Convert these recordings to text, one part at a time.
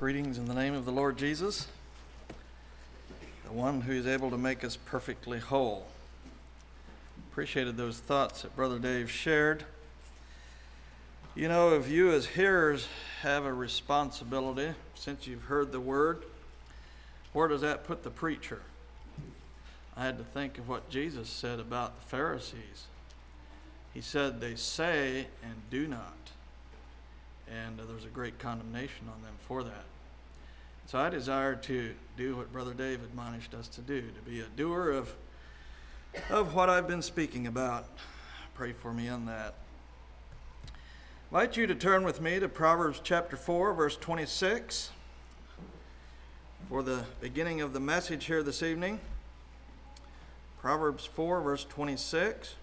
Greetings in the name of the Lord Jesus, the one who is able to make us perfectly whole. Appreciated those thoughts that Brother Dave shared. You know, if you as hearers have a responsibility, since you've heard the word, where does that put the preacher? I had to think of what Jesus said about the Pharisees. He said, they say and do not. And there's a great condemnation on them for that. So I desire to do what Brother Dave admonished us to do, to be a doer of what I've been speaking about. Pray for me in that. I invite you to turn with me to Proverbs chapter 4, verse 26, for the beginning of the message here this evening. Proverbs 4, verse 26.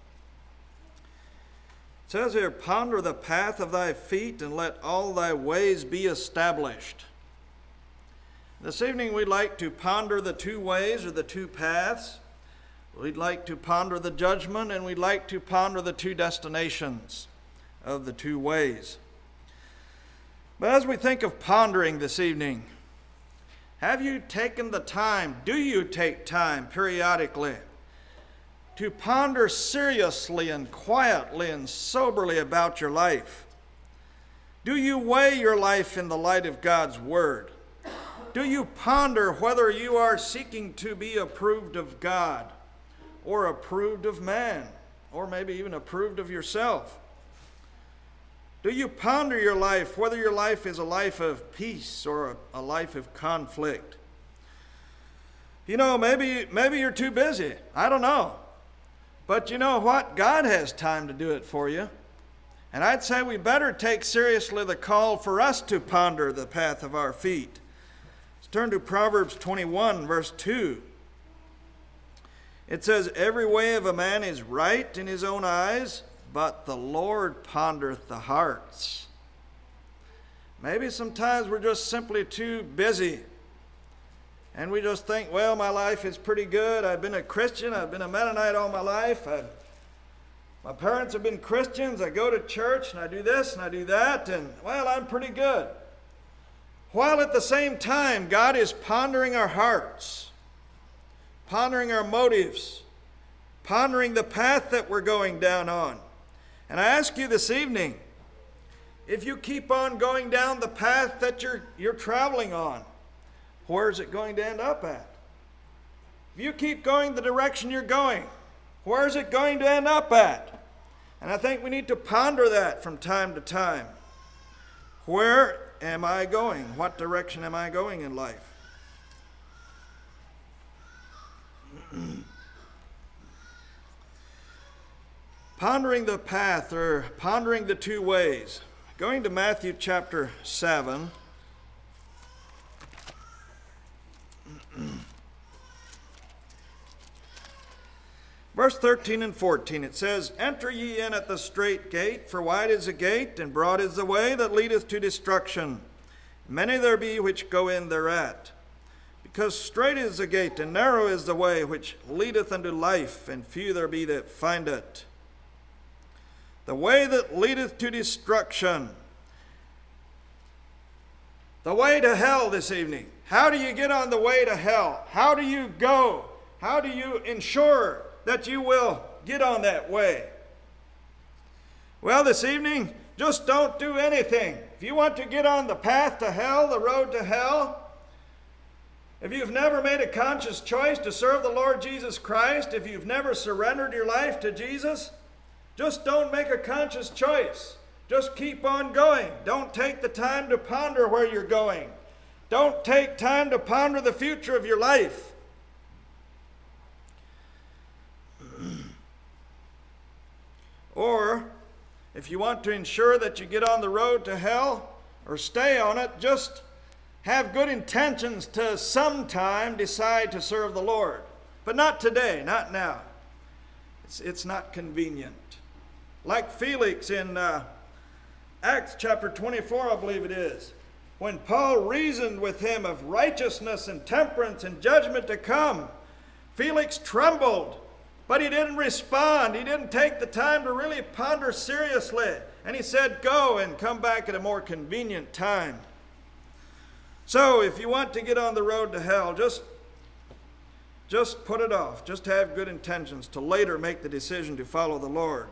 It says here, ponder the path of thy feet, and let all thy ways be established. This evening we'd like to ponder the two ways or the two paths. We'd like to ponder the judgment, and we'd like to ponder the two destinations of the two ways. But as we think of pondering this evening, have you taken the time, do you take time periodically to ponder seriously and quietly and soberly about your life? Do you weigh your life in the light of God's Word? Do you ponder whether you are seeking to be approved of God or approved of man, or maybe even approved of yourself? Do you ponder your life, whether your life is a life of peace or a life of conflict? You know, maybe you're too busy. I don't know. But you know what? God has time to do it for you. And I'd say we better take seriously the call for us to ponder the path of our feet. Let's turn to Proverbs 21, verse 2. It says, every way of a man is right in his own eyes, but the Lord pondereth the hearts. Maybe sometimes we're just simply too busy. And we just think, well, my life is pretty good. I've been a Christian. I've been a Mennonite all my life. My parents have been Christians. I go to church and I do this and I do that. And, well, I'm pretty good. While at the same time, God is pondering our hearts, pondering our motives, pondering the path that we're going down on. And I ask you this evening, if you keep on going down the path that you're traveling on, where is it going to end up at? If you keep going the direction you're going, where is it going to end up at? And I think we need to ponder that from time to time. Where am I going? What direction am I going in life? Pondering the path, or pondering the two ways. Going to Matthew chapter 7. Verse 13 and 14, it says, enter ye in at the strait gate, for wide is the gate, and broad is the way that leadeth to destruction. Many there be which go in thereat. Because strait is the gate, and narrow is the way which leadeth unto life, and few there be that find it. The way that leadeth to destruction. The way to hell this evening. How do you get on the way to hell? How do you go? How do you ensure that you will get on that way? Well, this evening, just don't do anything. If you want to get on the path to hell, the road to hell, if you've never made a conscious choice to serve the Lord Jesus Christ, if you've never surrendered your life to Jesus, just don't make a conscious choice. Just keep on going. Don't take the time to ponder where you're going. Don't take time to ponder the future of your life. Or, if you want to ensure that you get on the road to hell, or stay on it, just have good intentions to sometime decide to serve the Lord. But not today, not now. It's not convenient. Like Felix in Acts chapter 24, I believe it is, when Paul reasoned with him of righteousness and temperance and judgment to come, Felix trembled, but he didn't respond. He didn't take the time to really ponder seriously. And he said, go and come back at a more convenient time. So if you want to get on the road to hell, just put it off. Just have good intentions to later make the decision to follow the Lord.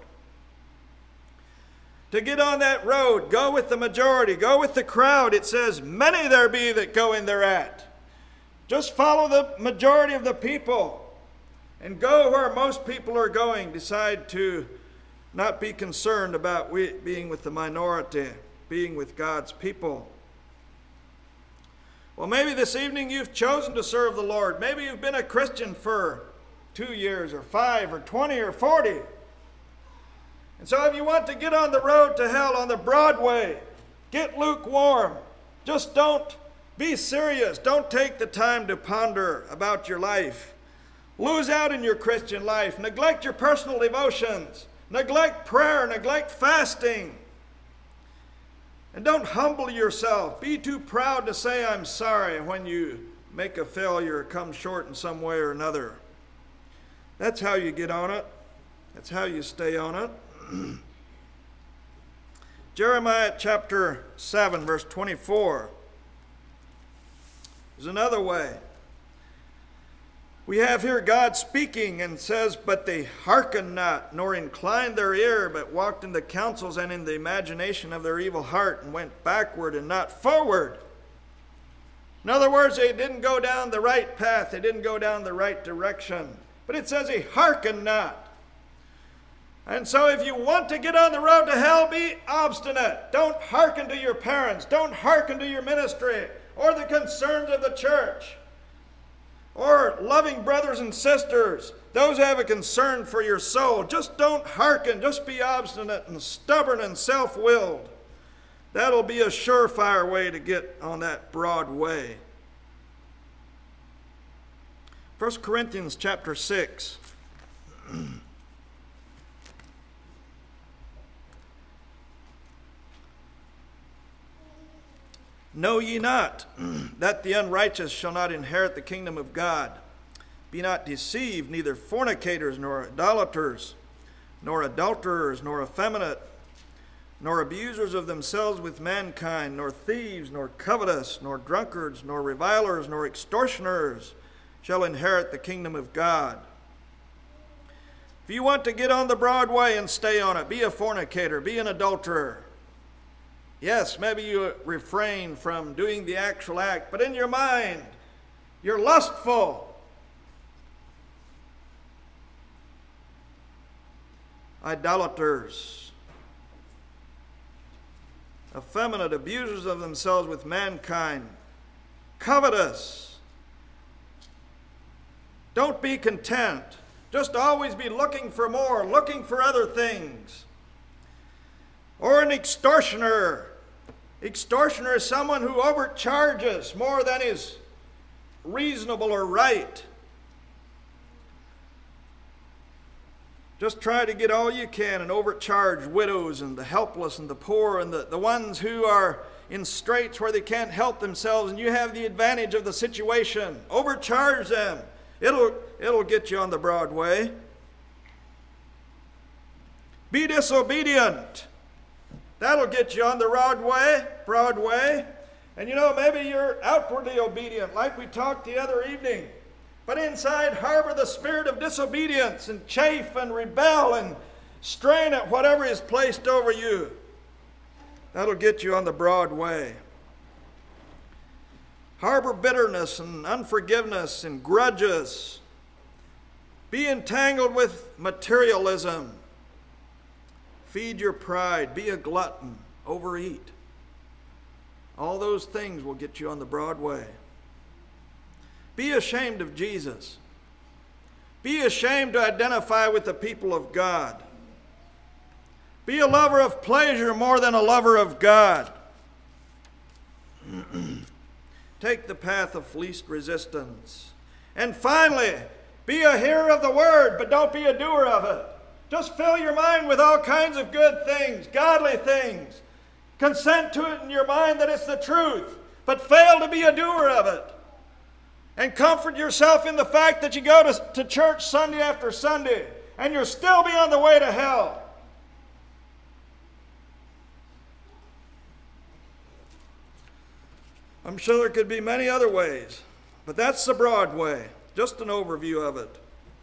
To get on that road, go with the majority, go with the crowd. It says, many there be that go in thereat. Just follow the majority of the people and go where most people are going. Decide to not be concerned about being with the minority, being with God's people. Well, maybe this evening you've chosen to serve the Lord. Maybe you've been a Christian for 2 years or 5 or 20 or 40. And so if you want to get on the road to hell, on the broad way, get lukewarm. Just don't be serious. Don't take the time to ponder about your life. Lose out in your Christian life. Neglect your personal devotions. Neglect prayer. Neglect fasting. And don't humble yourself. Be too proud to say I'm sorry when you make a failure or come short in some way or another. That's how you get on it. That's how you stay on it. Jeremiah chapter 7, verse 24 is another way. We have here God speaking and says, but they hearkened not, nor inclined their ear, but walked in the counsels and in the imagination of their evil heart, and went backward and not forward. In other words, they didn't go down the right path. They didn't go down the right direction. But it says he hearkened not. And so if you want to get on the road to hell, be obstinate. Don't hearken to your parents. Don't hearken to your ministry or the concerns of the church or loving brothers and sisters. Those who have a concern for your soul. Just don't hearken. Just be obstinate and stubborn and self-willed. That'll be a surefire way to get on that broad way. 1 Corinthians chapter 6. Know ye not that the unrighteous shall not inherit the kingdom of God? Be not deceived, neither fornicators, nor idolaters, nor adulterers, nor effeminate, nor abusers of themselves with mankind, nor thieves, nor covetous, nor drunkards, nor revilers, nor extortioners shall inherit the kingdom of God. If you want to get on the broad way and stay on it, be a fornicator, be an adulterer. Yes, maybe you refrain from doing the actual act, but in your mind, you're lustful. Idolaters, effeminate, abusers of themselves with mankind, covetous. Don't be content. Just always be looking for more, looking for other things. Or an extortioner. Extortioner is someone who overcharges more than is reasonable or right. Just try to get all you can and overcharge widows and the helpless and the poor and the ones who are in straits where they can't help themselves, and you have the advantage of the situation. Overcharge them. It'll get you on the broad way. Be disobedient. That'll get you on the broad way. And you know, maybe you're outwardly obedient, like we talked the other evening. But inside harbor the spirit of disobedience and chafe and rebel and strain at whatever is placed over you. That'll get you on the broad way. Harbor bitterness and unforgiveness and grudges. Be entangled with materialism. Feed your pride. Be a glutton. Overeat. All those things will get you on the broad way. Be ashamed of Jesus. Be ashamed to identify with the people of God. Be a lover of pleasure more than a lover of God. Take the path of least resistance. And finally, be a hearer of the word, but don't be a doer of it. Just fill your mind with all kinds of good things, godly things. Consent to it in your mind that it's the truth, but fail to be a doer of it. And comfort yourself in the fact that you go to church Sunday after Sunday, and you'll still be on the way to hell. I'm sure there could be many other ways, but that's the broad way, just an overview of it.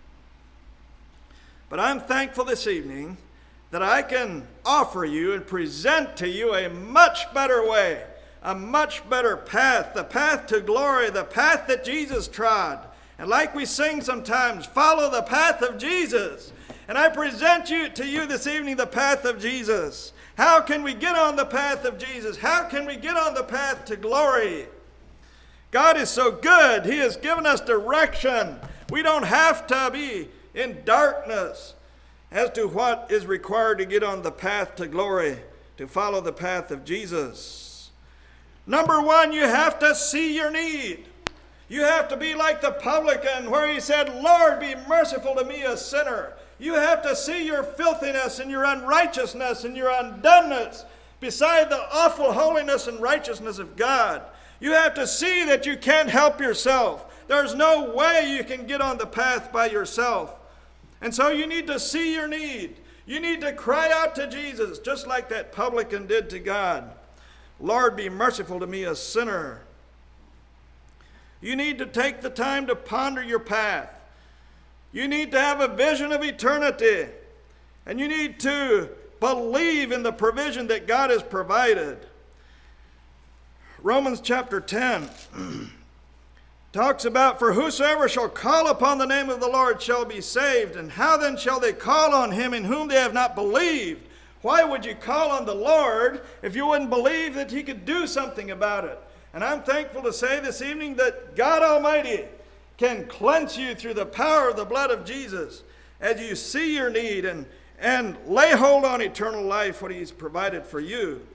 But I'm thankful this evening that I can offer you and present to you a much better way, a much better path, the path to glory, the path that Jesus trod. And like we sing sometimes, follow the path of Jesus. And I present to you this evening the path of Jesus. How can we get on the path of Jesus? How can we get on the path to glory? God is so good. He has given us direction. We don't have to be in darkness as to what is required to get on the path to glory, to follow the path of Jesus. Number one, you have to see your need. You have to be like the publican where he said, Lord, be merciful to me, a sinner. You have to see your filthiness and your unrighteousness and your undoneness beside the awful holiness and righteousness of God. You have to see that you can't help yourself. There's no way you can get on the path by yourself. And so you need to see your need. You need to cry out to Jesus, just like that publican did to God. Lord, be merciful to me, a sinner. You need to take the time to ponder your path. You need to have a vision of eternity. And you need to believe in the provision that God has provided. Romans chapter 10 talks about, for whosoever shall call upon the name of the Lord shall be saved. And how then shall they call on him in whom they have not believed? Why would you call on the Lord if you wouldn't believe that he could do something about it? And I'm thankful to say this evening that God Almighty can cleanse you through the power of the blood of Jesus as you see your need and lay hold on eternal life, what he's provided for you.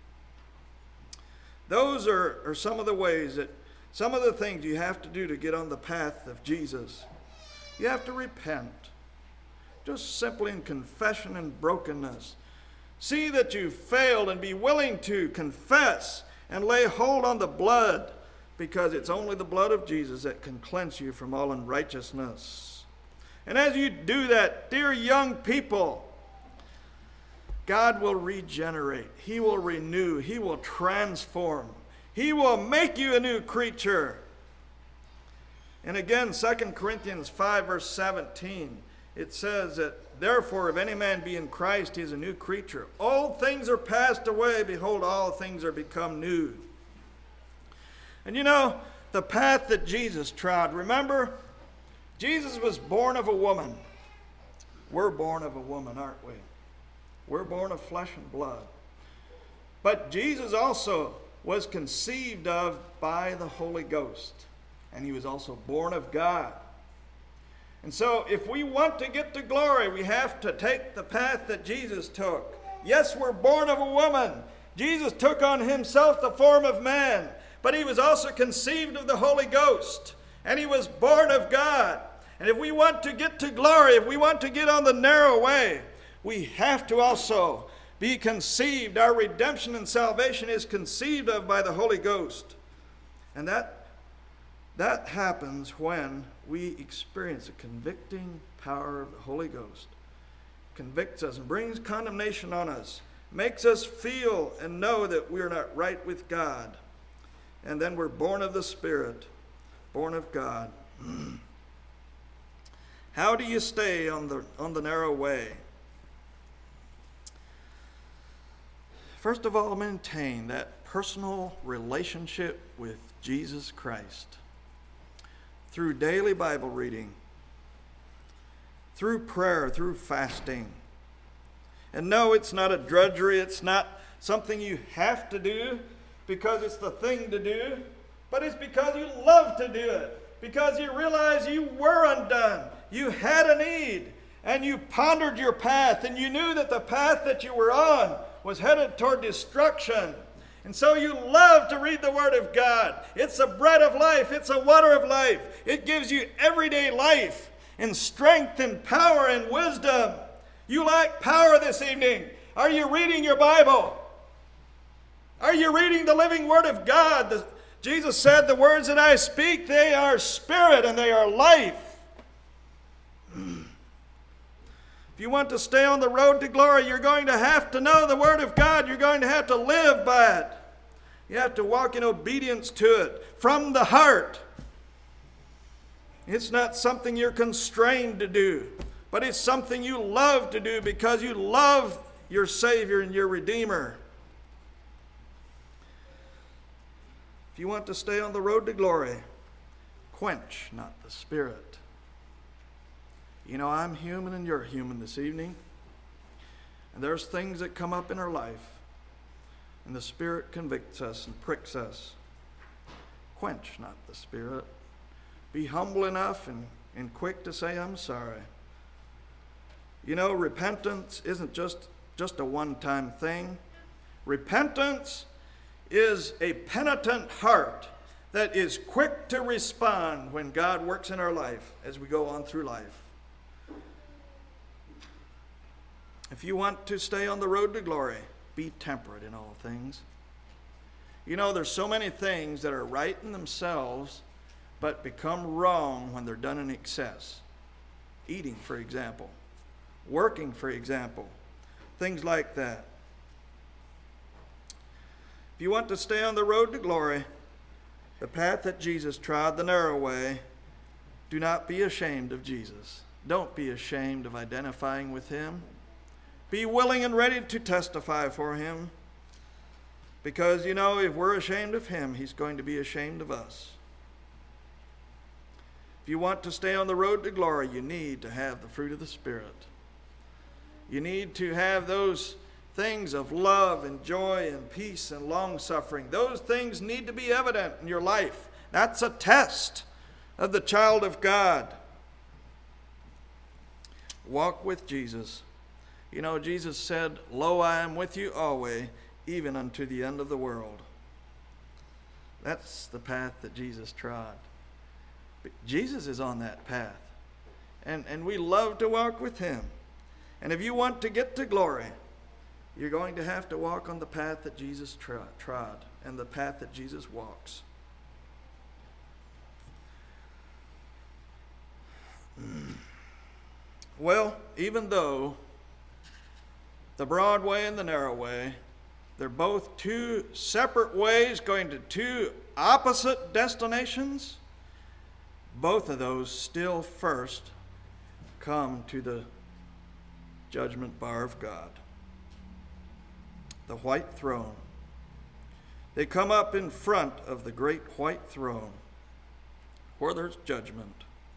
Those are some of the ways that, some of the things you have to do to get on the path of Jesus. You have to repent, just simply in confession and brokenness. See that you've failed and be willing to confess and lay hold on the blood, because it's only the blood of Jesus that can cleanse you from all unrighteousness. And as you do that, dear young people, God will regenerate. He will renew. He will transform. He will make you a new creature. And again, 2 Corinthians 5 verse 17, it says that, therefore, if any man be in Christ, he is a new creature. Old things are passed away. Behold, all things are become new. And you know, the path that Jesus trod, remember, Jesus was born of a woman. We're born of a woman, aren't we? We're born of flesh and blood. But Jesus also was conceived of by the Holy Ghost. And he was also born of God. And so if we want to get to glory, we have to take the path that Jesus took. Yes, we're born of a woman. Jesus took on himself the form of man. But he was also conceived of the Holy Ghost. And he was born of God. And if we want to get to glory, if we want to get on the narrow way, we have to also be conceived. Our redemption and salvation is conceived of by the Holy Ghost. And that happens when we experience the convicting power of the Holy Ghost. Convicts us and brings condemnation on us. Makes us feel and know that we're not right with God. And then we're born of the Spirit, born of God. How do you stay on the narrow way? First of all, maintain that personal relationship with Jesus Christ through daily Bible reading, through prayer, through fasting. And no, it's not a drudgery. It's not something you have to do because it's the thing to do, but it's because you love to do it, because you realize you were undone, you had a need, and you pondered your path, and you knew that the path that you were on was headed toward destruction. And so you love to read the Word of God. It's the bread of life. It's the water of life. It gives you everyday life and strength and power and wisdom. You lack power this evening. Are you reading your Bible? Are you reading the living Word of God? Jesus said, the words that I speak, they are spirit and they are life. If you want to stay on the road to glory, you're going to have to know the Word of God. You're going to have to live by it. You have to walk in obedience to it from the heart. It's not something you're constrained to do, but it's something you love to do because you love your Savior and your Redeemer. If you want to stay on the road to glory, quench not the Spirit. You know, I'm human and you're human this evening. And there's things that come up in our life, and the Spirit convicts us and pricks us. Quench not the Spirit. Be humble enough and quick to say, I'm sorry. You know, repentance isn't just a one-time thing. Repentance is a penitent heart that is quick to respond when God works in our life as we go on through life. If you want to stay on the road to glory, be temperate in all things. You know, there's so many things that are right in themselves, but become wrong when they're done in excess. Eating, for example. Working, for example. Things like that. If you want to stay on the road to glory, the path that Jesus trod, the narrow way, do not be ashamed of Jesus. Don't be ashamed of identifying with him. Be willing and ready to testify for him. Because, you know, if we're ashamed of him, he's going to be ashamed of us. If you want to stay on the road to glory, you need to have the fruit of the Spirit. You need to have those things of love and joy and peace and long-suffering. Those things need to be evident in your life. That's a test of the child of God. Walk with Jesus. You know, Jesus said, "Lo, I am with you always, even unto the end of the world." That's the path that Jesus trod. But Jesus is on that path. And we love to walk with him. And if you want to get to glory, you're going to have to walk on the path that Jesus trod and the path that Jesus walks. Well, even though the broad way and the narrow way, they're both two separate ways going to two opposite destinations, both of those still first come to the judgment bar of God. The white throne. They come up in front of the great white throne where there's judgment.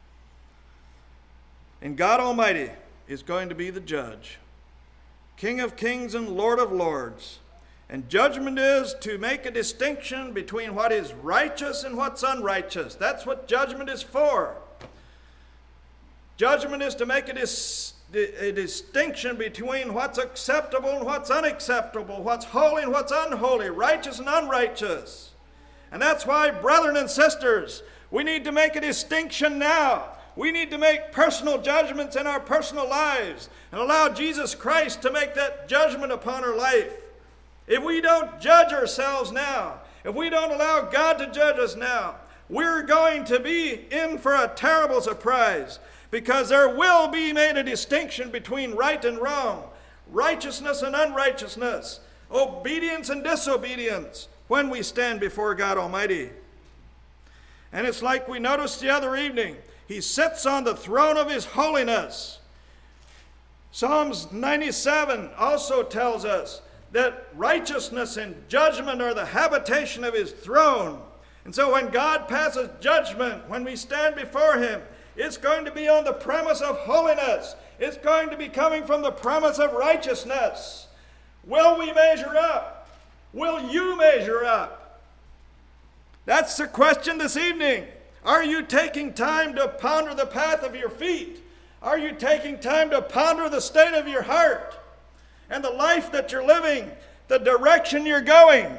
And God Almighty is going to be the judge, King of kings and Lord of lords. And judgment is to make a distinction between what is righteous and what's unrighteous. That's what judgment is for. Judgment is to make a distinction between what's acceptable and what's unacceptable, what's holy and what's unholy, righteous and unrighteous. And that's why, brethren and sisters, we need to make a distinction now. We need to make personal judgments in our personal lives and allow Jesus Christ to make that judgment upon our life. If we don't judge ourselves now, if we don't allow God to judge us now, we're going to be in for a terrible surprise, because there will be made a distinction between right and wrong, righteousness and unrighteousness, obedience and disobedience when we stand before God Almighty. And it's like we noticed the other evening. He sits on the throne of his holiness. Psalms 97 also tells us that righteousness and judgment are the habitation of his throne. And so when God passes judgment, when we stand before him, it's going to be on the premise of holiness. It's going to be coming from the premise of righteousness. Will we measure up? Will you measure up? That's the question this evening. Are you taking time to ponder the path of your feet? Are you taking time to ponder the state of your heart and the life that you're living, the direction you're going?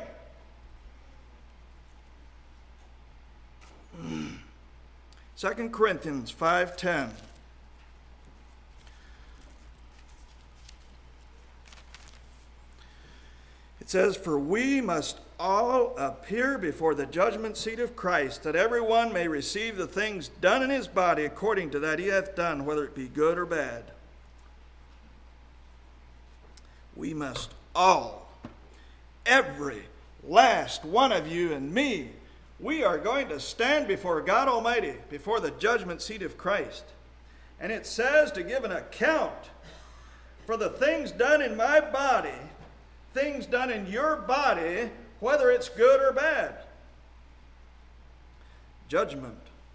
2 Corinthians 5:10. It says, "For we must all appear before the judgment seat of Christ, that every one may receive the things done in his body according to that he hath done, whether it be good or bad." We must all, every last one of you and me, we are going to stand before God Almighty, before the judgment seat of Christ. And it says to give an account for the things done in my body, things done in your body, whether it's good or bad. Judgment.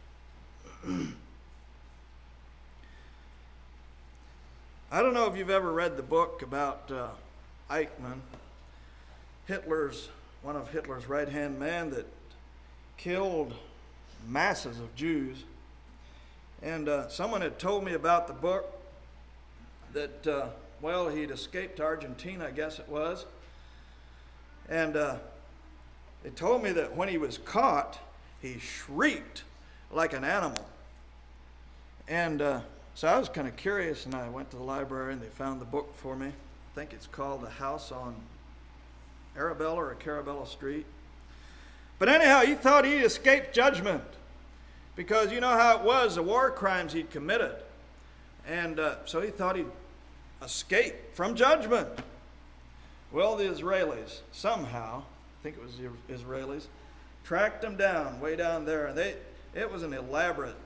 I don't know if you've ever read the book about Eichmann, one of Hitler's right-hand man that killed masses of Jews. And someone had told me about the book that, he'd escaped to Argentina, I guess it was. And they told me that when he was caught, he shrieked like an animal. And so I was kind of curious, and I went to the library, and they found the book for me. I think it's called The House on Arabella or Carabella Street. But anyhow, he thought he'd escaped judgment because you know how it was, the war crimes he'd committed. And so he thought he'd escape from judgment. Well, the Israelis somehow, I think it was the Israelis, tracked him down way down there. And it was an elaborate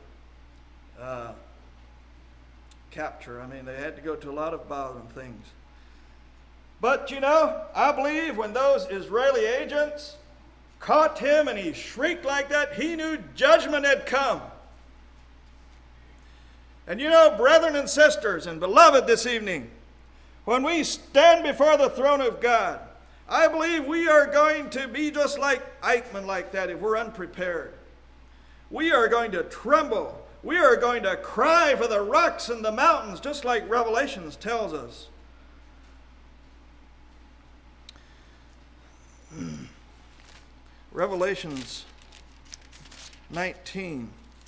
capture. I mean, they had to go to a lot of bothering things. But you know, I believe when those Israeli agents caught him and he shrieked like that, he knew judgment had come. And you know, brethren and sisters and beloved this evening, when we stand before the throne of God, I believe we are going to be just like Eichmann like that if we're unprepared. We are going to tremble. We are going to cry for the rocks and the mountains, just like Revelations tells us. Revelations 19.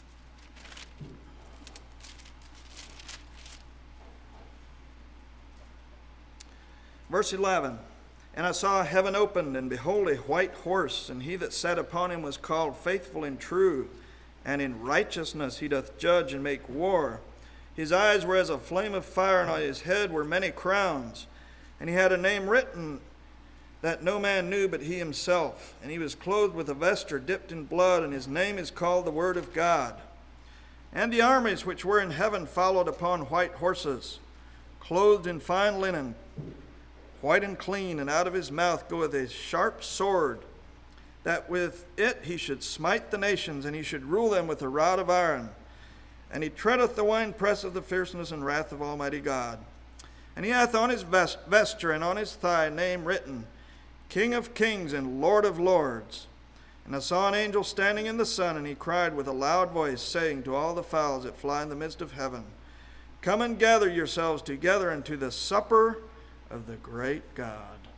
Verse 11. And I saw heaven opened, and behold, a white horse, and he that sat upon him was called Faithful and True, and in righteousness he doth judge and make war. His eyes were as a flame of fire, and on his head were many crowns. And he had a name written that no man knew but he himself. And he was clothed with a vesture dipped in blood, and his name is called the Word of God. And the armies which were in heaven followed upon white horses, clothed in fine linen, white and clean, and out of his mouth goeth a sharp sword, that with it he should smite the nations, and he should rule them with a rod of iron. And he treadeth the winepress of the fierceness and wrath of Almighty God. And he hath on his vesture and on his thigh a name written, King of Kings and Lord of Lords. And I saw an angel standing in the sun, and he cried with a loud voice, saying to all the fowls that fly in the midst of heaven, Come and gather yourselves together unto the supper of the great God.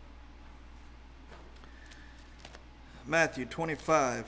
Matthew 25.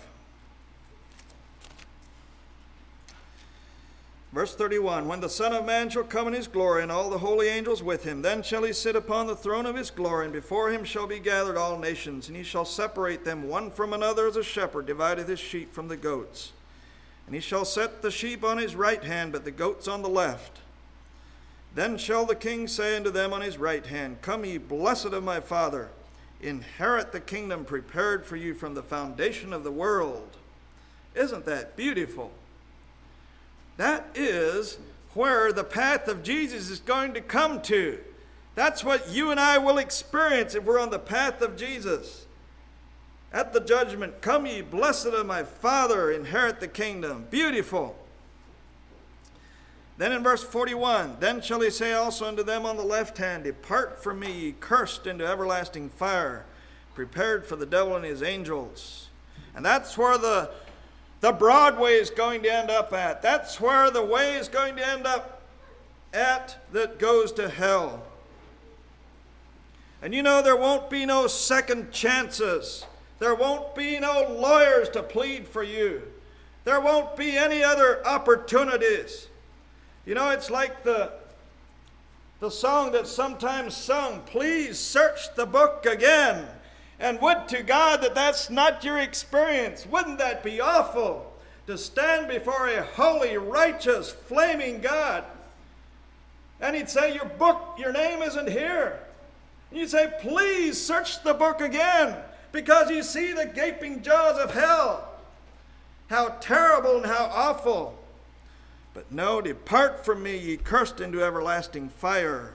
Verse 31, When the Son of Man shall come in his glory, and all the holy angels with him, then shall he sit upon the throne of his glory, and before him shall be gathered all nations, and he shall separate them one from another, as a shepherd divideth his sheep from the goats. And he shall set the sheep on his right hand, but the goats on the left. Then shall the king say unto them on his right hand, Come ye blessed of my Father, inherit the kingdom prepared for you from the foundation of the world. Isn't that beautiful? That is where the path of Jesus is going to come to. That's what you and I will experience if we're on the path of Jesus. At the judgment, come ye blessed of my Father, inherit the kingdom. Beautiful. Then in verse 41, Then shall he say also unto them on the left hand, Depart from me, ye cursed, into everlasting fire, prepared for the devil and his angels. And that's where the broad way is going to end up at. That's where the way is going to end up at that goes to hell. And you know, there won't be no second chances. There won't be no lawyers to plead for you. There won't be any other opportunities. You know, it's like the song that's sometimes sung, Please search the book again. And would to God that that's not your experience. Wouldn't that be awful to stand before a holy, righteous, flaming God? And he'd say, your name isn't here. And you'd say, please search the book again, because you see the gaping jaws of hell. How terrible and how awful. But no, depart from me, ye cursed, into everlasting fire.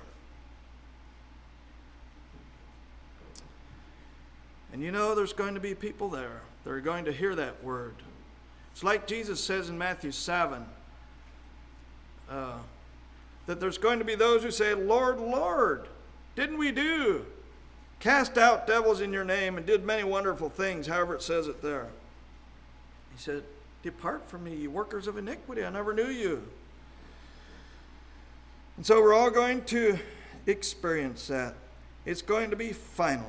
And you know there's going to be people there that are going to hear that word. It's like Jesus says in Matthew 7, that there's going to be those who say, Lord, Lord, didn't we cast out devils in your name and did many wonderful things, however it says it there. He said, depart from me, you workers of iniquity, I never knew you. And so we're all going to experience that. It's going to be final.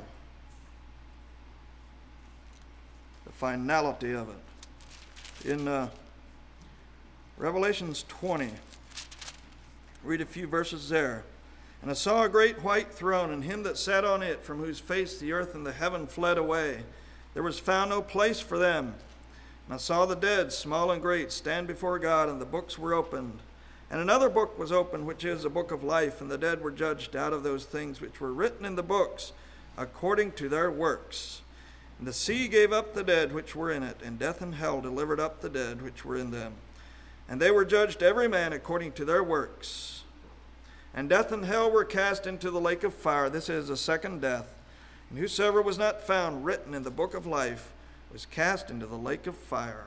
The finality of it. In Revelations 20, read a few verses there. And I saw a great white throne, and him that sat on it, from whose face the earth and the heaven fled away. There was found no place for them. And I saw the dead, small and great, stand before God, and the books were opened. And another book was opened, which is the book of life, and the dead were judged out of those things which were written in the books, according to their works. And the sea gave up the dead which were in it, and death and hell delivered up the dead which were in them. And they were judged every man according to their works. And death and hell were cast into the lake of fire. This is the second death. And whosoever was not found written in the book of life was cast into the lake of fire.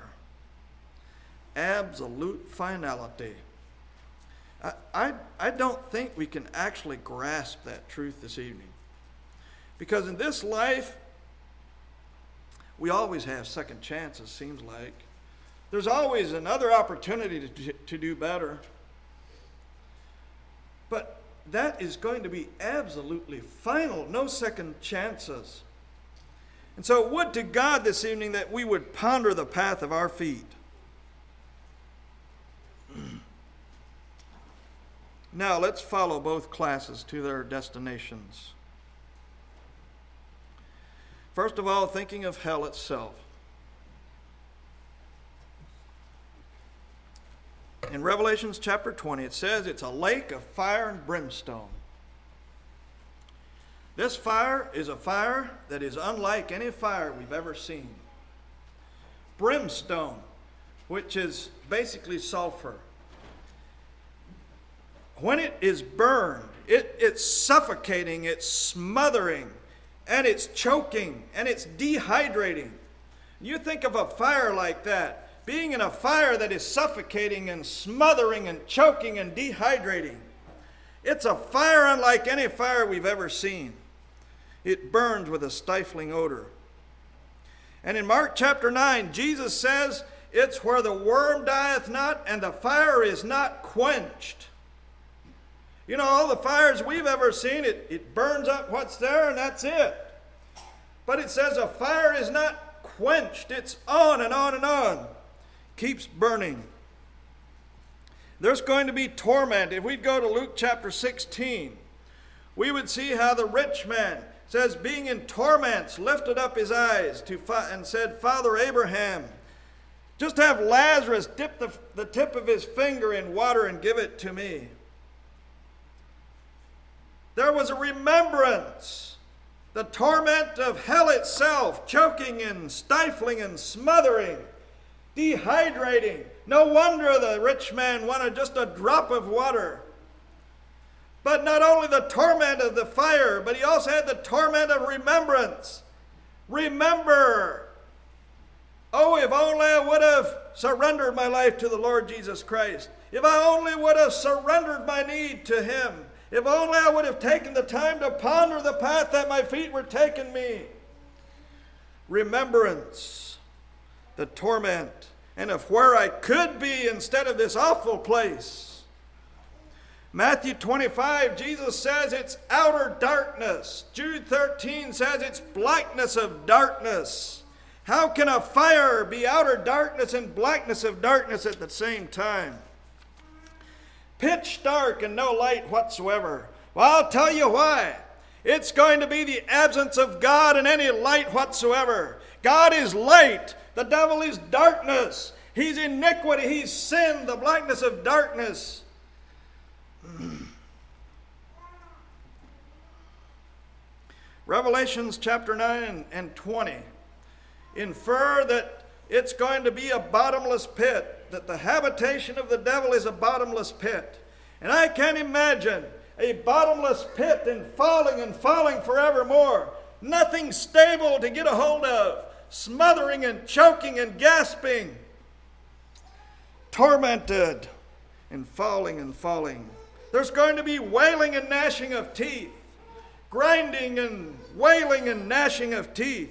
Absolute finality. I don't think we can actually grasp that truth this evening. Because in this life, we always have second chances, seems like. There's always another opportunity to do better. But that is going to be absolutely final. No second chances. And so would to God this evening that we would ponder the path of our feet. Now let's follow both classes to their destinations. First of all, thinking of hell itself. In Revelations chapter 20, it says it's a lake of fire and brimstone. This fire is a fire that is unlike any fire we've ever seen. Brimstone, which is basically sulfur. When it is burned, it's suffocating, it's smothering, and it's choking, and it's dehydrating. You think of a fire like that, being in a fire that is suffocating and smothering and choking and dehydrating. It's a fire unlike any fire we've ever seen. It burns with a stifling odor. And in Mark chapter 9, Jesus says, it's where the worm dieth not and the fire is not quenched. You know, all the fires we've ever seen, it burns up what's there and that's it. But it says a fire is not quenched. It's on and on and on. Keeps burning. There's going to be torment. If we'd go to Luke chapter 16, we would see how the rich man says, being in torments, lifted up his eyes and said, Father Abraham, just have Lazarus dip the tip of his finger in water and give it to me. There was a remembrance. The torment of hell itself, choking and stifling and smothering, dehydrating. No wonder the rich man wanted just a drop of water. But not only the torment of the fire, but he also had the torment of remembrance. Remember. Oh, if only I would have surrendered my life to the Lord Jesus Christ. If I only would have surrendered my need to him. If only I would have taken the time to ponder the path that my feet were taking me. Remembrance, the torment, and of where I could be instead of this awful place. Matthew 25, Jesus says it's outer darkness. Jude 13 says it's blackness of darkness. How can a fire be outer darkness and blackness of darkness at the same time? Pitch dark and no light whatsoever. Well, I'll tell you why. It's going to be the absence of God and any light whatsoever. God is light. The devil is darkness. He's iniquity. He's sin, the blackness of darkness. Revelations chapter 9 and 20 infer that it's going to be a bottomless pit, that the habitation of the devil is a bottomless pit. And I can't imagine a bottomless pit and falling forevermore. Nothing stable to get a hold of, smothering and choking and gasping, tormented and falling. There's going to be wailing and gnashing of teeth, grinding and wailing and gnashing of teeth.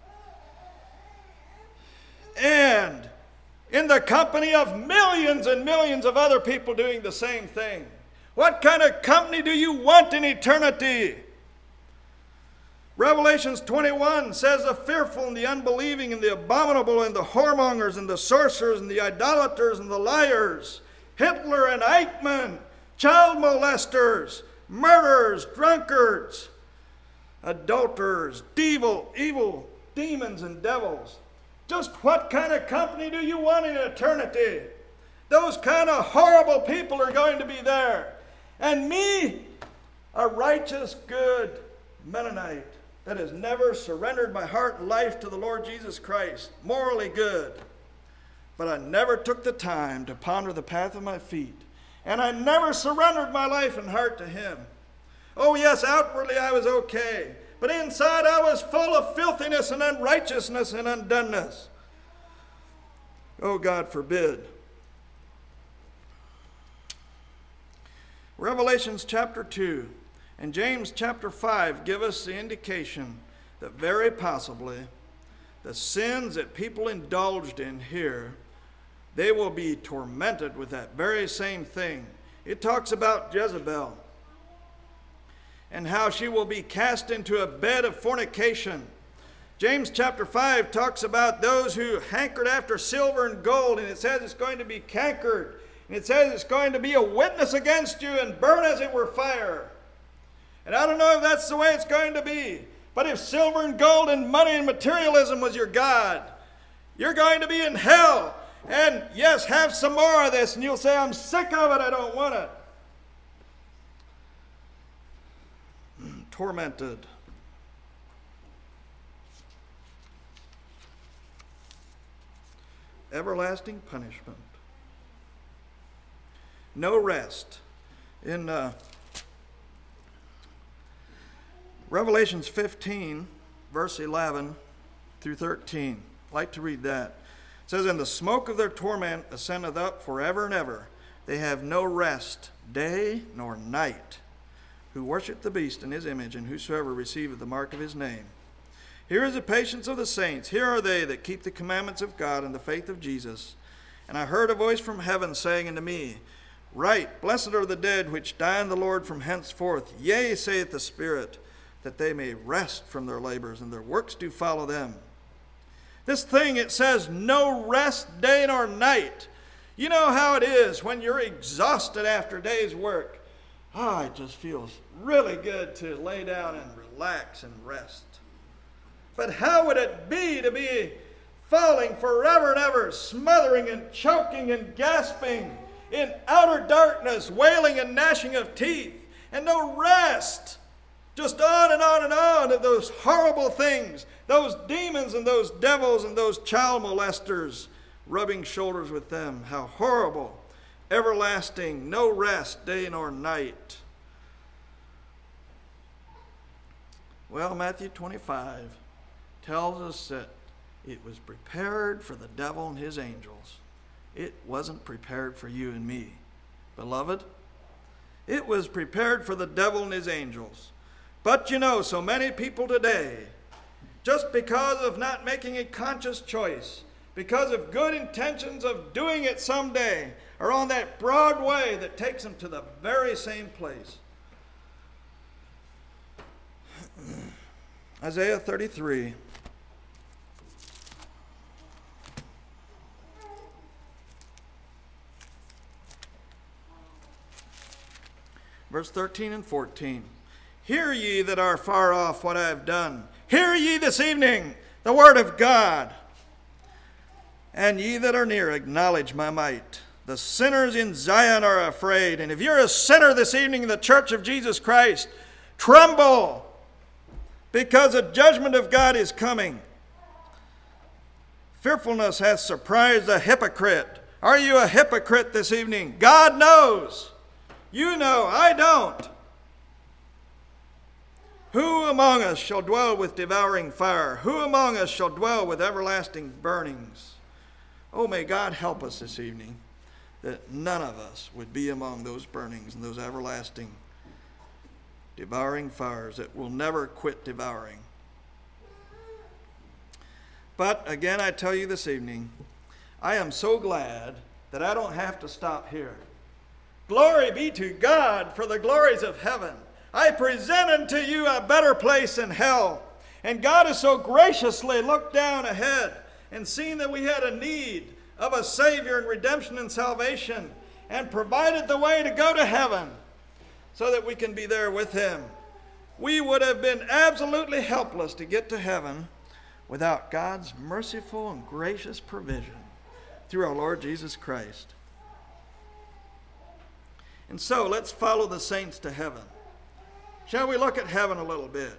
And in the company of millions and millions of other people doing the same thing. What kind of company do you want in eternity? Revelations 21 says the fearful and the unbelieving and the abominable and the whoremongers and the sorcerers and the idolaters and the liars, Hitler and Eichmann, child molesters, murderers, drunkards, adulterers, evil demons and devils. Just what kind of company do you want in eternity? Those kind of horrible people are going to be there. And me, a righteous, good Mennonite that has never surrendered my heart and life to the Lord Jesus Christ, morally good. But I never took the time to ponder the path of my feet. And I never surrendered my life and heart to Him. Oh yes, outwardly I was okay. But inside I was full of filthiness and unrighteousness and undoneness. Oh, God forbid. Revelations chapter 2 and James chapter 5 give us the indication that very possibly the sins that people indulged in here, they will be tormented with that very same thing. It talks about Jezebel and how she will be cast into a bed of fornication. James chapter 5 talks about those who hankered after silver and gold, and it says it's going to be cankered, and it says it's going to be a witness against you and burn as it were fire. And I don't know if that's the way it's going to be, but if silver and gold and money and materialism was your God, you're going to be in hell. And yes, have some more of this, and you'll say, I'm sick of it, I don't want it. Tormented. Everlasting punishment. No rest. In Revelations 15, verse 11 through 13. I'd like to read that. It says, and the smoke of their torment ascendeth up forever and ever. They have no rest, day nor night, who worship the beast in his image, and whosoever receiveth the mark of his name. Here is the patience of the saints. Here are they that keep the commandments of God and the faith of Jesus. And I heard a voice from heaven saying unto me, Write, blessed are the dead which die in the Lord from henceforth. Yea, saith the Spirit, that they may rest from their labors, and their works do follow them. This thing, it says, no rest day nor night. You know how it is when you're exhausted after a day's work. It just feels really good to lay down and relax and rest. But how would it be to be falling forever and ever, smothering and choking and gasping in outer darkness, wailing and gnashing of teeth, and no rest? Just on and on and on of those horrible things, those demons and those devils and those child molesters, rubbing shoulders with them. How horrible. Everlasting, no rest, day nor night. Well, Matthew 25 tells us that it was prepared for the devil and his angels. It wasn't prepared for you and me, beloved. It was prepared for the devil and his angels. But you know, so many people today, just because of not making a conscious choice, because of good intentions of doing it someday, are on that broad way that takes them to the very same place. Isaiah 33. Verse 13 and 14. Hear ye that are far off what I have done. Hear ye this evening the word of God. And ye that are near, acknowledge my might. The sinners in Zion are afraid. And if you're a sinner this evening in the church of Jesus Christ, tremble. because the judgment of God is coming. Fearfulness hath surprised a hypocrite. Are you a hypocrite this evening? God knows. You know, I don't. Who among us shall dwell with devouring fire? Who among us shall dwell with everlasting burnings? Oh, may God help us this evening, that none of us would be among those burnings and those everlasting devouring fires that will never quit devouring. But again, I tell you this evening, I am so glad that I don't have to stop here. Glory be to God for the glories of heaven. I present unto you a better place in hell. And God has so graciously looked down ahead and seen that we had a need of a Savior and redemption and salvation, and provided the way to go to heaven so that we can be there with Him. We would have been absolutely helpless to get to heaven without God's merciful and gracious provision through our Lord Jesus Christ. And so let's follow the saints to heaven. Shall we look at heaven a little bit?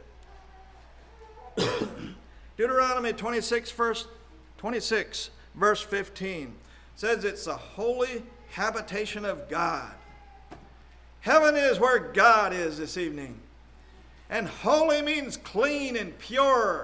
Deuteronomy 26, verse 15 says it's a holy habitation of God. Heaven is where God is this evening. And holy means clean and pure,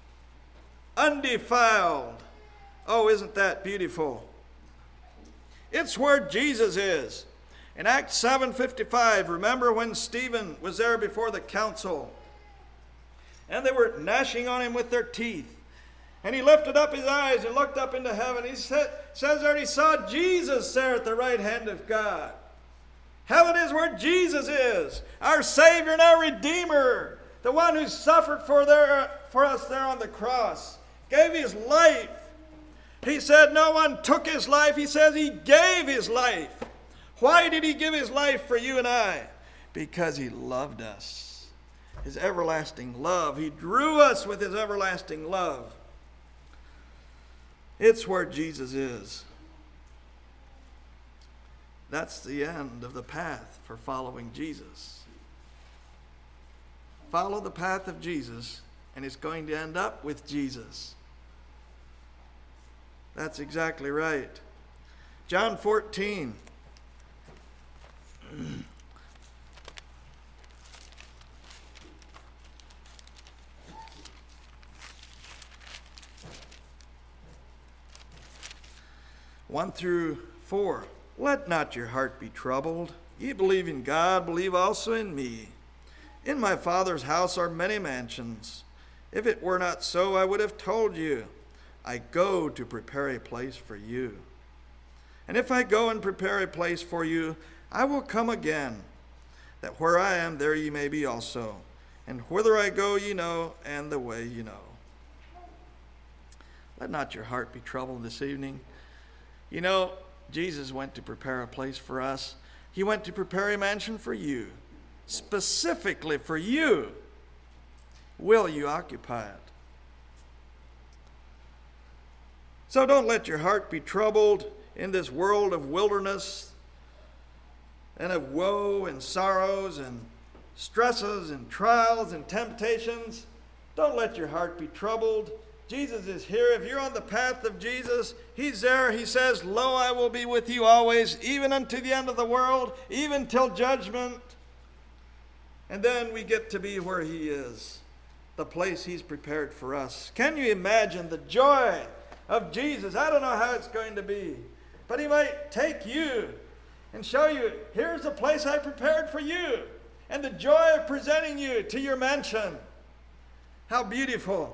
undefiled. Oh, isn't that beautiful? It's where Jesus is. In Acts 7:55, remember when Stephen was there before the council, and they were gnashing on him with their teeth. And he lifted up his eyes and looked up into heaven. He says there he saw Jesus there at the right hand of God. Heaven is where Jesus is, our Savior and our Redeemer, the one who suffered for us there on the cross, gave his life. He said no one took his life. He says he gave his life. Why did he give his life for you and I? Because he loved us. His everlasting love. He drew us with his everlasting love. It's where Jesus is. That's the end of the path for following Jesus. Follow the path of Jesus, and it's going to end up with Jesus. That's exactly right. John 14. One through 4. Let not your heart be troubled. Ye believe in God, believe also in me. In my Father's house are many mansions. If it were not so, I would have told you. I go to prepare a place for you. And if I go and prepare a place for you, I will come again, that where I am, there ye may be also. And whither I go, ye know, and the way ye know. Let not your heart be troubled this evening. You know, Jesus went to prepare a place for us. He went to prepare a mansion for you, specifically for you. Will you occupy it? So don't let your heart be troubled in this world of wilderness and of woe and sorrows and stresses and trials and temptations. Don't let your heart be troubled. Jesus is here. If you're on the path of Jesus, he's there. He says, lo, I will be with you always, even unto the end of the world, even till judgment. And then we get to be where he is, the place he's prepared for us. Can you imagine the joy of Jesus? I don't know how it's going to be, but he might take you and show you, here's the place I prepared for you, and the joy of presenting you to your mansion. How beautiful.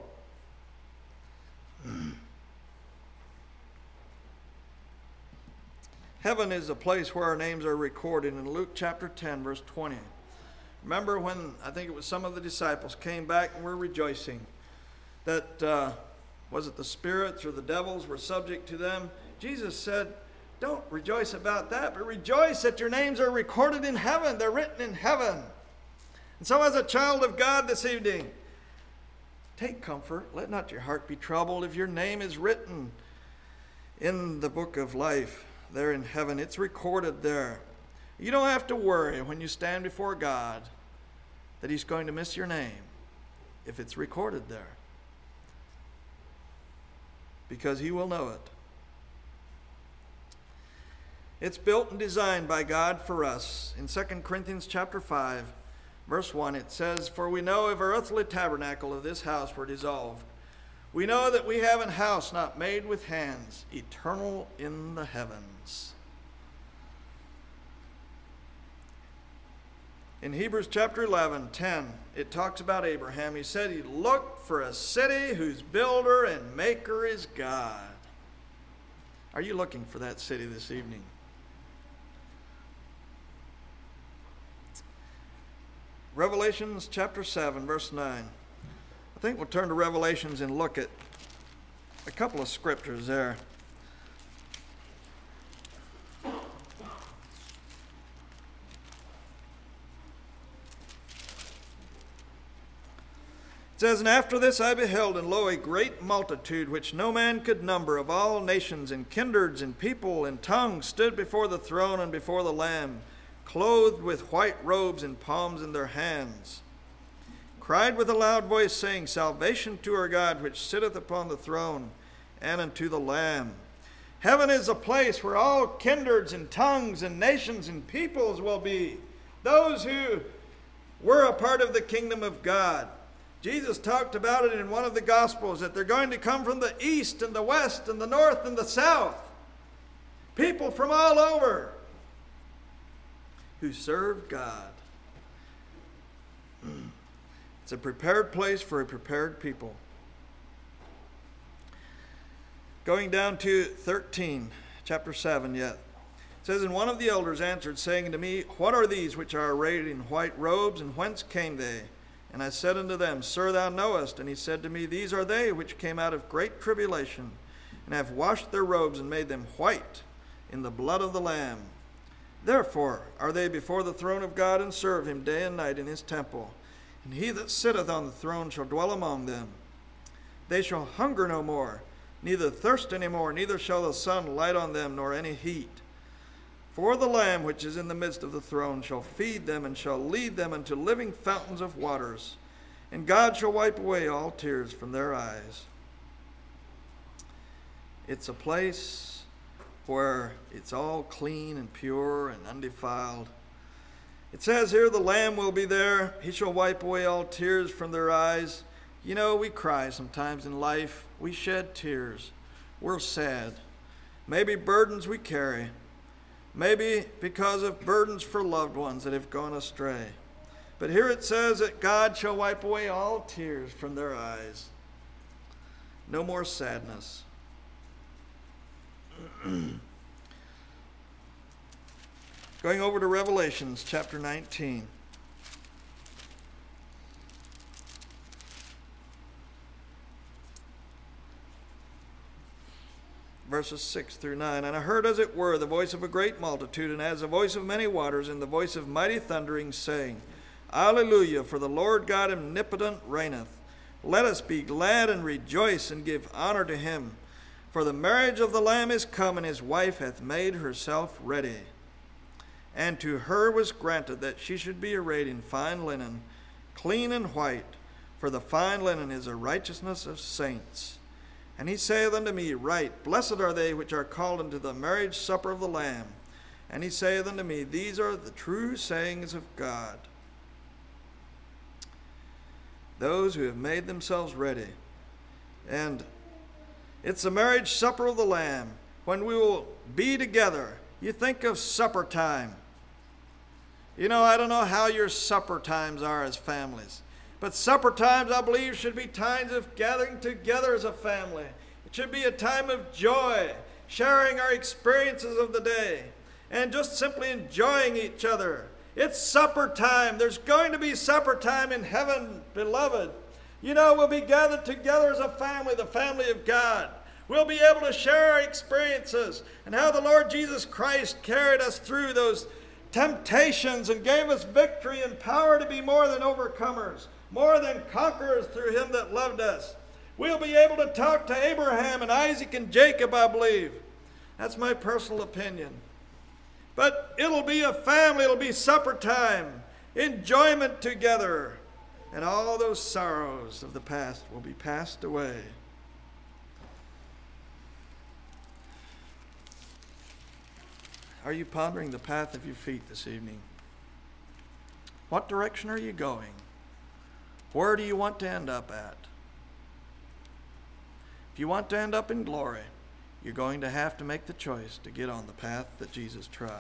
Heaven is a place where our names are recorded in Luke chapter 10, verse 20. Remember when, I think it was some of the disciples came back and were rejoicing that, was it the spirits or the devils were subject to them? Jesus said, don't rejoice about that, but rejoice that your names are recorded in heaven. They're written in heaven. And so as a child of God this evening, take comfort. Let not your heart be troubled. If your name is written in the book of life there in heaven, it's recorded there. You don't have to worry when you stand before God that he's going to miss your name. if it's recorded there, because he will know it. It's built and designed by God for us. In 2 Corinthians chapter 5, verse 1, it says, "For we know if our earthly tabernacle of this house were dissolved, we know that we have a house not made with hands, eternal in the heavens." In Hebrews chapter 11:10, it talks about Abraham. He said he looked for a city whose builder and maker is God. Are you looking for that city this evening? Revelations chapter 7, verse 9. I think we'll turn to Revelations and look at a couple of scriptures there. It says, "And after this I beheld, and lo, a great multitude, which no man could number, of all nations and kindreds and people and tongues, stood before the throne and before the Lamb, clothed with white robes and palms in their hands, cried with a loud voice, saying, Salvation to our God, which sitteth upon the throne, and unto the Lamb." Heaven is a place where all kindreds and tongues and nations and peoples will be, those who were a part of the kingdom of God. Jesus talked about it in one of the Gospels, that they're going to come from the east and the west and the north and the south. People from all over who serve God. It's a prepared place for a prepared people. Going down to 13, chapter 7 yet. It says, "And one of the elders answered, saying unto me, What are these which are arrayed in white robes, and whence came they? And I said unto them, Sir, thou knowest. And he said to me, These are they which came out of great tribulation, and have washed their robes and made them white in the blood of the Lamb. Therefore are they before the throne of God, and serve him day and night in his temple. And he that sitteth on the throne shall dwell among them. They shall hunger no more, neither thirst any more, neither shall the sun light on them, nor any heat. For the Lamb which is in the midst of the throne shall feed them, and shall lead them unto living fountains of waters. And God shall wipe away all tears from their eyes." It's a place where it's all clean and pure and undefiled. It says here, the Lamb will be there. He shall wipe away all tears from their eyes. You know, we cry sometimes in life. We shed tears. We're sad. Maybe burdens we carry. Maybe because of burdens for loved ones that have gone astray. But here it says that God shall wipe away all tears from their eyes. No more sadness. Going over to Revelations chapter 19. Verses 6 through 9. "And I heard as it were the voice of a great multitude, and as the voice of many waters, and the voice of mighty thundering, saying, Alleluia, for the Lord God omnipotent reigneth. Let us be glad and rejoice, and give honor to him. For the marriage of the Lamb is come, and his wife hath made herself ready. And to her was granted that she should be arrayed in fine linen, clean and white, for the fine linen is the righteousness of saints. And he saith unto me, Write, Blessed are they which are called unto the marriage supper of the Lamb. And he saith unto me, These are the true sayings of God." Those who have made themselves ready. And it's the marriage supper of the Lamb, when we will be together. You think of supper time. You know, I don't know how your supper times are as families. But supper times, I believe, should be times of gathering together as a family. It should be a time of joy, sharing our experiences of the day, and just simply enjoying each other. It's supper time. There's going to be supper time in heaven, beloved. You know, we'll be gathered together as a family, the family of God. We'll be able to share our experiences and how the Lord Jesus Christ carried us through those temptations and gave us victory and power to be more than overcomers, more than conquerors through him that loved us. We'll be able to talk to Abraham and Isaac and Jacob, I believe. That's my personal opinion. But it'll be a family, it'll be supper time, enjoyment together. and all those sorrows of the past will be passed away. Are you pondering the path of your feet this evening? What direction are you going? Where do you want to end up at? If you want to end up in glory, you're going to have to make the choice to get on the path that Jesus trod.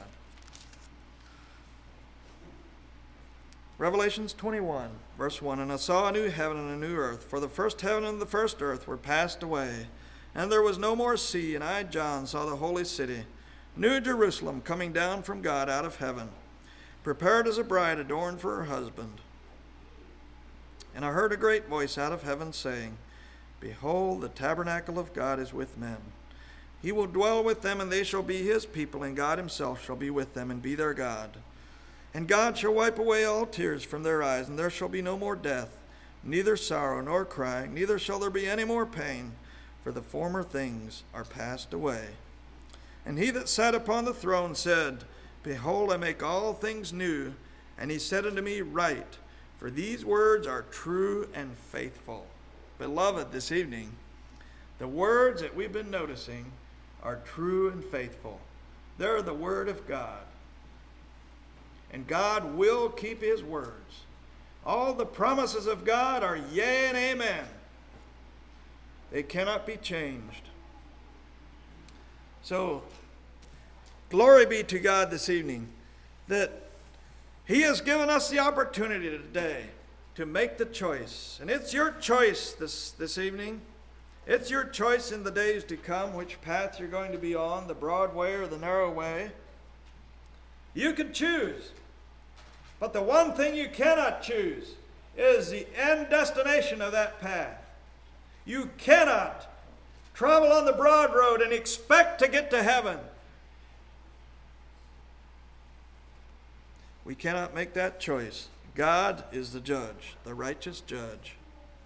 Revelations 21, verse 1, And I saw a new heaven and a new earth, for the first heaven and the first earth were passed away, and there was no more sea. And I, John, saw the holy city, New Jerusalem, coming down from God out of heaven, prepared as a bride adorned for her husband. And I heard a great voice out of heaven saying, Behold, the tabernacle of God is with men. He will dwell with them, and they shall be his people, and God himself shall be with them and be their God. And God shall wipe away all tears from their eyes, and there shall be no more death, neither sorrow nor crying, neither shall there be any more pain, for the former things are passed away. And he that sat upon the throne said, Behold, I make all things new. And he said unto me, Write, for these words are true and faithful. Beloved, this evening, the words that we've been noticing are true and faithful. They're the word of God. And God will keep his words. All the promises of God are yea and amen. They cannot be changed. So, glory be to God this evening that he has given us the opportunity today to make the choice. And it's your choice this evening. It's your choice in the days to come which path you're going to be on, the broad way or the narrow way. You can choose. But the one thing you cannot choose is the end destination of that path. You cannot travel on the broad road and expect to get to heaven. We cannot make that choice. God is the judge, the righteous judge.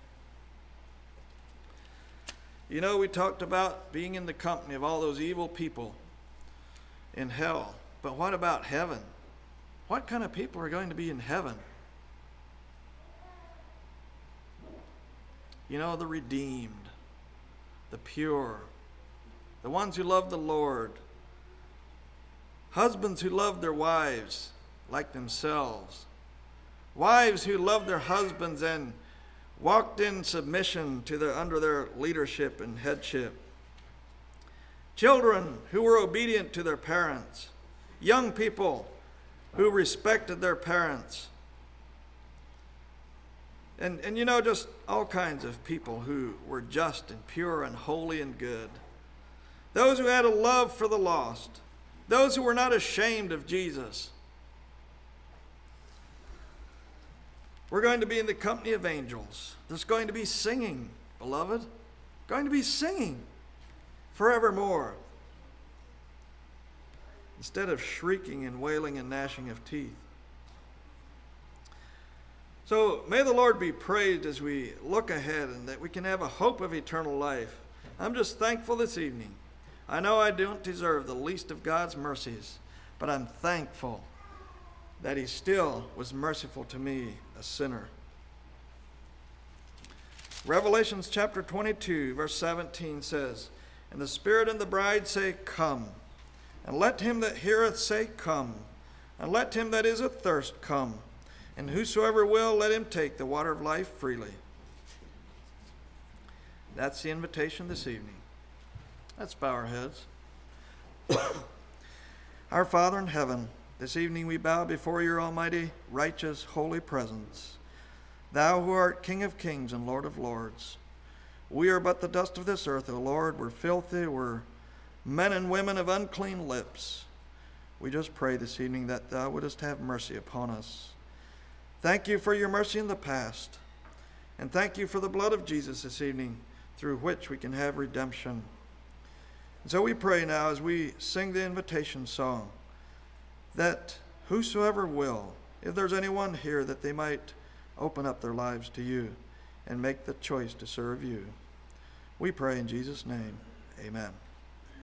You know, we talked about being in the company of all those evil people in hell. But what about heaven? What kind of people are going to be in heaven? You know, the redeemed, the pure, the ones who love the Lord, husbands who love their wives like themselves, wives who love their husbands and walked in submission to under their leadership and headship, children who were obedient to their parents, young people who respected their parents, and you know, just all kinds of people who were just and pure and holy and good. Those who had a love for the lost, those who were not ashamed of Jesus. We're going to be in the company of angels. There's going to be singing, beloved. Going to be singing forevermore. Instead of shrieking and wailing and gnashing of teeth. So may the Lord be praised as we look ahead and that we can have a hope of eternal life. I'm just thankful this evening. I know I don't deserve the least of God's mercies, but I'm thankful that he still was merciful to me, a sinner. Revelations chapter 22, verse 17 says, And the Spirit and the bride say, Come. And let him that heareth say, Come. And let him that is athirst come. And whosoever will, let him take the water of life freely. That's the invitation this evening. Let's bow our heads. Our Father in heaven, this evening we bow before your almighty, righteous, holy presence. Thou who art King of kings and Lord of lords. We are but the dust of this earth, O Lord. We're filthy. We're men and women of unclean lips. We just pray this evening that thou wouldest have mercy upon us. Thank you for your mercy in the past. And thank you for the blood of Jesus this evening, through which we can have redemption. And so we pray now as we sing the invitation song, that whosoever will, if there's anyone here, that they might open up their lives to you and make the choice to serve you. We pray in Jesus' name. Amen.